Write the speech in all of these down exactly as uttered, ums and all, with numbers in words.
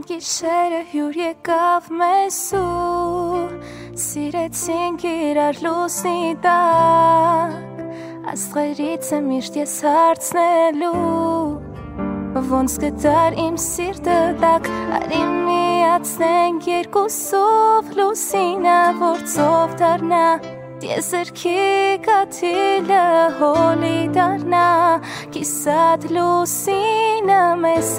գիշերը հյուր եկավ մեզ ու սիրեցինք իրար լուսնի տակ աստղերից եմ միշտ ես հարցնելու ոնց գտար իմ սիրտը տակ արի միացնենք երկուսով լուսինը որ ծով դառնա Տեսերքի կաթիլը հոլի դառնա Կիսատ լուսինը մեզ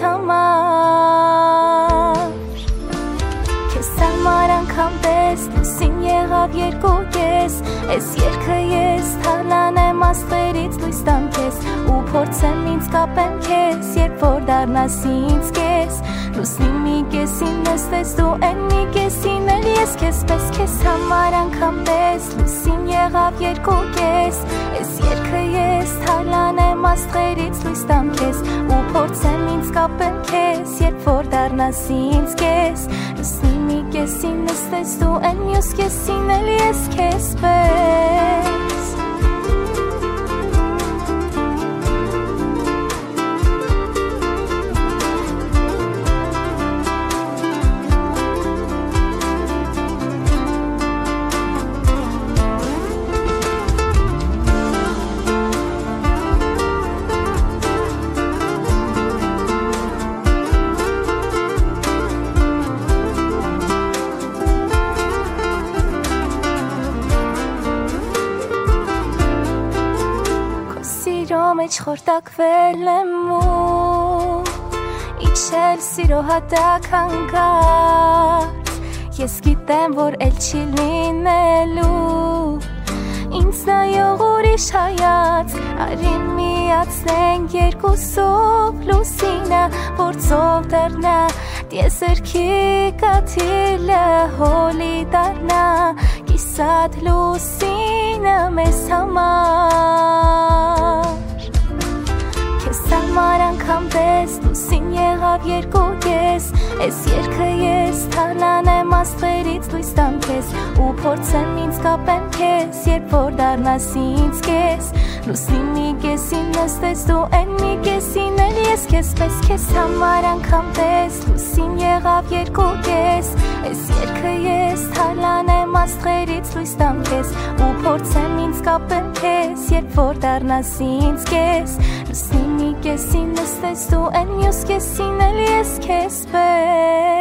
համար Քեզ համար անգամ պես լուսին եղավ երկու կես Ես երկը ես թալանեմ աստղերից լույս տամ քեզ Ու փորձեմ ինձ կապեմ քեզ երբ որ դառնաս ինձ կես Լուսնի մի կեսին նստես դու են մի կեսին էլ ես քեզ պես Քեզ համար անգամ պես լուսին եղավ երկու կես Ես երկը ես թալանեմ աստղերից լույս տամ քեզ Ու փորձեմ ինձ կապեմ քեզ երբ որ դառնաս ինձ կես Լուսնի մի կեսին նստես դու են մյուս կեսին էլ ես քեզ պես մեջ խորտակվել եմ ու իջել սիրո հատակ հանկարծ Ես գիտեմ, որ էլ չի լինելու ինձ նայող ուրիշ հայաց Արի միացնենք երկուսով լուսինը որ ծով դառնա Տեսերքի կաթիլը հոլի դառնա Կիսատ լուսինը մեզ համար Քեզ համար անգամ պես լուսին եղավ երկու կես Ես երկը ես թալանեմ աստղերից լույս տամ քեզ Ու փորձեմ ինձ կապեմ քեզ երբ որ դառնաս ինձ կես Լուսնի մի կեսին նստես դու են մի կեսին էլ ես քեզ պես Քեզ համար անգամ պես լուսին եղավ երկու կես Ես երկը ես թալանեմ աստղերից լույս տամ քեզ Ու փորձեմ ինձ կապեմ քեզ երբ որ դառնաս ինձ կես Լուսնի մի կեսին նստես դու են մյուս կեսին էլ ես քեզ պես